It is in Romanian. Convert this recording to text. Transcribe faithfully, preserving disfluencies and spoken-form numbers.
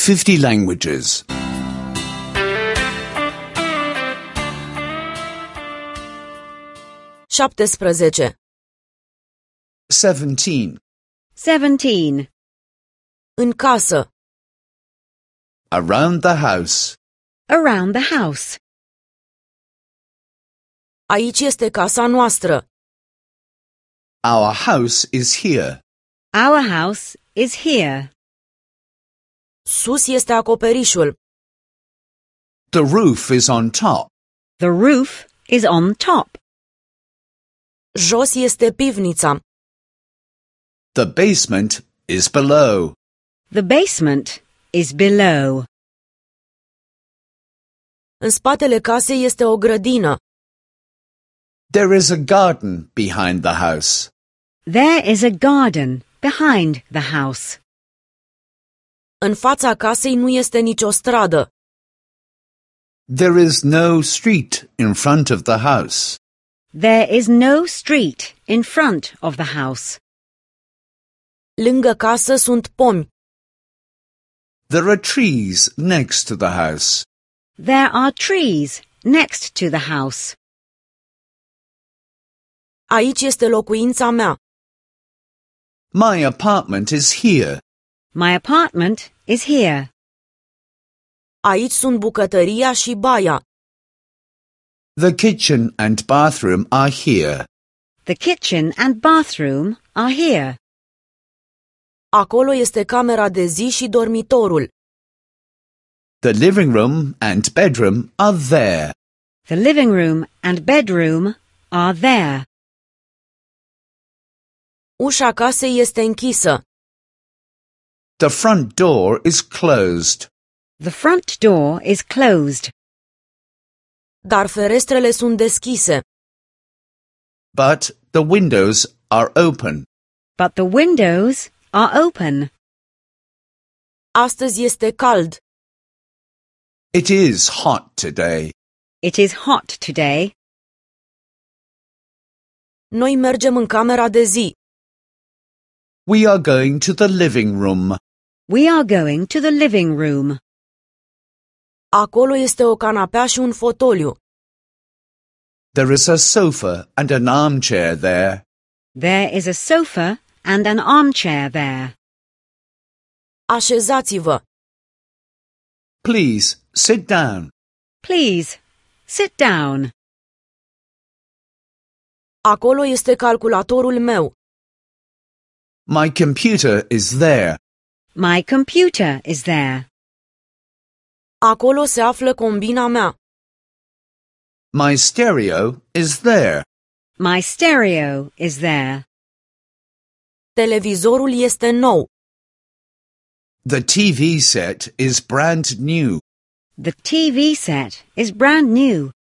fifty languages. șaptesprezece. Seventeen. Seventeen. În casă. Around the house. Around the house. Aici este casa noastră. Our house is here. Our house is here. Sus este acoperișul. The roof is on top. The roof is on top. Jos este pivnița. The basement is below. The basement is below. În spatele casei este o grădină. There is a garden behind the house. There is a garden behind the house. În fața casei nu este nicio stradă. There is no street in front of the house. There is no street in front of the house. Lângă casă sunt pomi. There are trees next to the house. There are trees next to the house. Aici este locuința mea. My apartment is here. My apartment is here. Aici sunt bucătăria și baia. The kitchen and bathroom are here. The kitchen and bathroom are here. Acolo este camera de zi și dormitorul. The living room and bedroom are there. The living room and bedroom are there. Ușa casei este închisă. The front door is closed. The front door is closed. Dar ferestrele sunt deschise. But the windows are open. But the windows are open. Astăzi este cald. It is hot today. It is hot today. Noi mergem în camera de zi. We are going to the living room. We are going to the living room. Acolo este o canapea și un fotoliu. There is a sofa and an armchair there. There is a sofa and an armchair there. Așezați-vă. Please sit down. Please, sit down. Acolo este calculatorul meu. My computer is there. My computer is there. Acolo se află combina mea. My stereo is there. My stereo is there. Televizorul este nou. The T V set is brand new. The T V set is brand new.